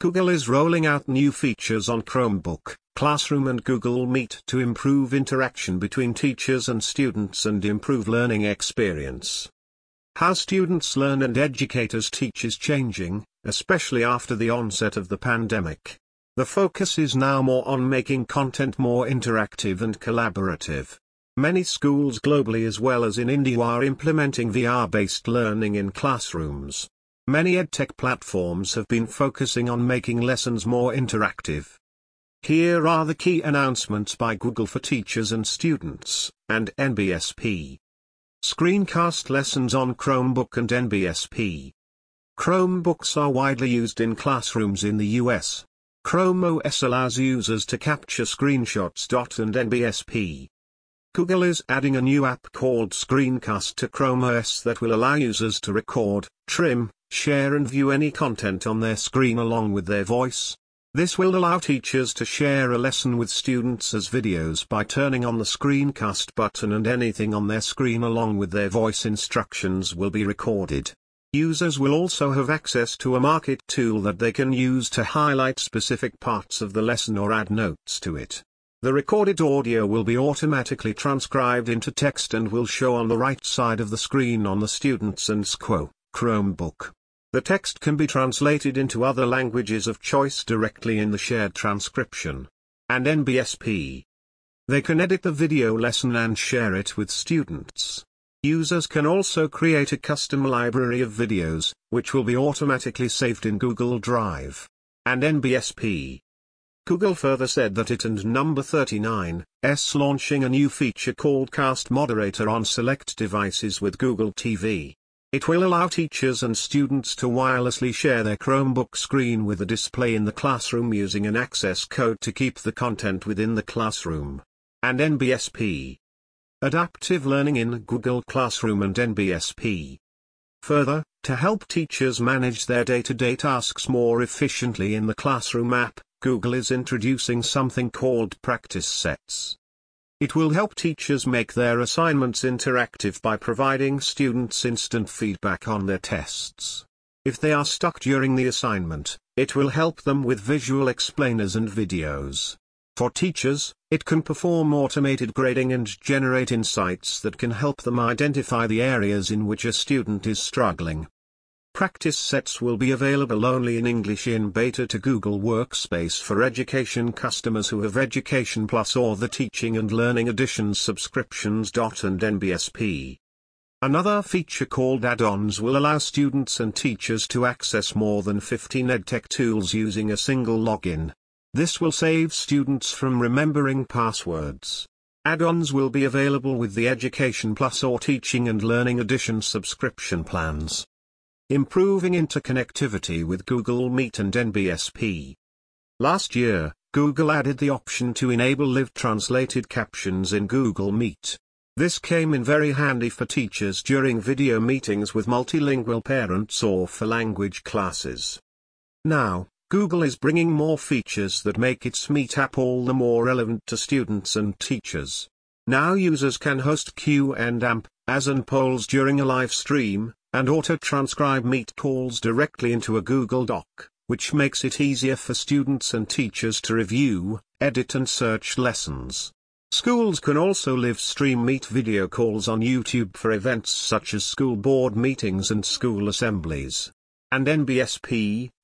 Google is rolling out new features on Chromebook, Classroom and Google Meet to improve interaction between teachers and students and improve learning experience. How students learn and educators teach is changing, especially after the onset of the pandemic. The focus is now more on making content more interactive and collaborative. Many schools globally as well as in India are implementing VR-based learning in classrooms. Many edtech platforms have been focusing on making lessons more interactive. Here are the key announcements by Google for teachers and students, and NBSP. Screencast lessons on Chromebook and NBSP. Chromebooks are widely used in classrooms in the US. Chrome OS allows users to capture screenshots. And NBSP. Google is adding a new app called Screencast to Chrome OS that will allow users to record, trim, share and view any content on their screen along with their voice. This will allow teachers to share a lesson with students as videos by turning on the Screencast button, and anything on their screen along with their voice instructions will be recorded. Users will also have access to a mark-it tool that they can use to highlight specific parts of the lesson or add notes to it. The recorded audio will be automatically transcribed into text and will show on the right side of the screen on the student's and Chromebook. The text can be translated into other languages of choice directly in the shared transcription. And NBSP. They can edit the video lesson and share it with students. Users can also create a custom library of videos, which will be automatically saved in Google Drive. And NBSP. Google further said that it and Number 39's launching a new feature called Cast Moderator on select devices with Google TV. It will allow teachers and students to wirelessly share their Chromebook screen with a display in the classroom using an access code to keep the content within the classroom. And NBSP. Adaptive learning in Google Classroom and NBSP. Further, to help teachers manage their day-to-day tasks more efficiently in the Classroom app, Google is introducing something called Practice Sets. It will help teachers make their assignments interactive by providing students instant feedback on their tests. If they are stuck during the assignment, it will help them with visual explainers and videos. For teachers, it can perform automated grading and generate insights that can help them identify the areas in which a student is struggling. Practice sets will be available only in English in beta to Google Workspace for education customers who have Education Plus or the Teaching and Learning Edition subscriptions. And NBSP. Another feature called Add-ons will allow students and teachers to access more than 15 edtech tools using a single login. This will save students from remembering passwords. Add-ons will be available with the Education Plus or Teaching and Learning Edition subscription plans. Improving interconnectivity with Google Meet and NBSP. Last year, Google added the option to enable live translated captions in Google Meet. This came in very handy for teachers during video meetings with multilingual parents or for language classes. Now, Google is bringing more features that make its Meet app all the more relevant to students and teachers. Now users can host Q&A, as and polls during a live stream, and auto-transcribe Meet calls directly into a Google Doc, which makes it easier for students and teachers to review, edit and search lessons. Schools can also live stream Meet video calls on YouTube for events such as school board meetings and school assemblies. And NBSP.